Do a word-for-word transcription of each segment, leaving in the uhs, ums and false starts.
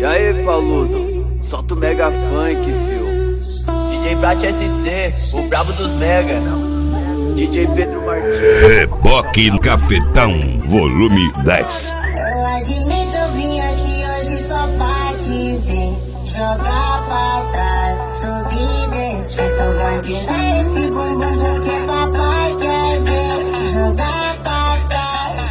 E aí, Paludo, solta o Mega Funk, fio. D J Prat S C, o brabo dos Mega. D J Pedro Martins. Reboque Cafetão, volume dez. Eu admito, eu vim aqui hoje só pra te ver. Jogar pra trás, subir e descer. Então vai virar esse bumbum porque papai quer ver. Jogar pra trás.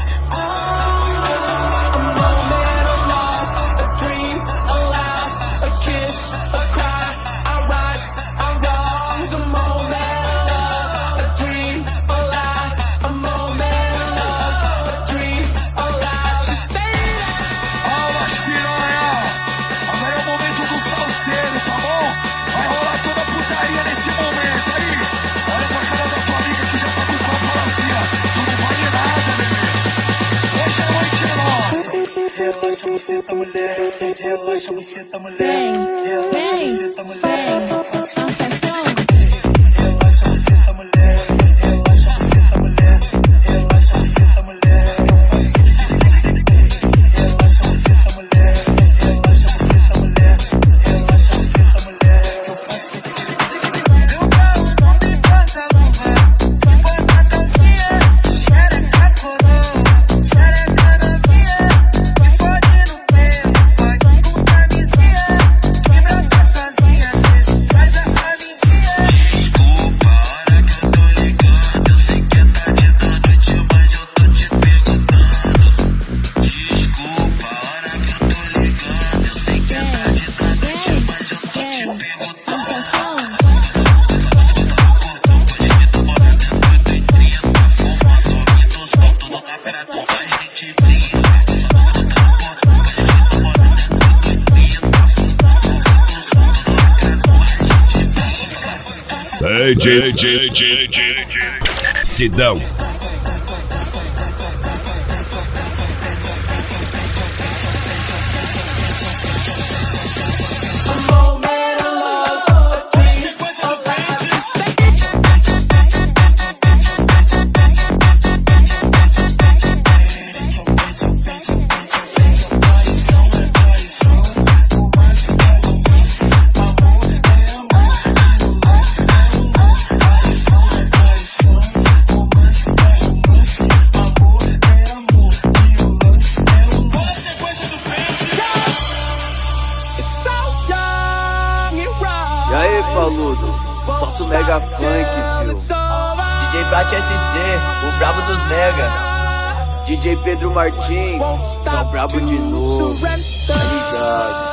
A moment, a love, a dream, a laugh, a kiss, a cry, our rights, our wrongs. A moment, a love, a dream, a laugh, a moment, a love, a dream, a laugh. Just stay there. Alô, as piranha! Agora é o momento do salseiro, tá bom? Vai rolar toda a putaria nesse momento aí. Olha pra cara da tua amiga que já tá com o copo lá assim, ó. Tu não vale nada, bebê. Hoje a noite é nossa. Relaxa, você tá mulher. Relaxa, você tá mulher. Relaxa, você tá mulher. Eu faço relaxa, você tá mulher. Relaxa, você tá mulher. Relaxa, você tá mulher. Eu faço o que você quer. Relaxa, você tá mulher. Relaxa, você tá mulher. Relaxa, você tá mulher. Eu faço o que você quer. Eu quero o nome e força no vai. Bota a calcinha, xereca colou. Xereca novinha, me fode no peito. Fode com camisinha, quebra pra sozinha. Às vezes faz a amiguinha. Desculpa a hora que eu tô ligando. Eu sei que é tarde da noite, mas eu tô te perguntando. Desculpa a hora que eu tô ligando. Eu sei que é tarde da noite, mas eu tô te perguntando. D J Sidão. E aí, Paludo, solta o Mega Funk, fio. D J Prat S C, o brabo dos Mega. D J Pedro Martins, é o brabo de novo, tá ligado?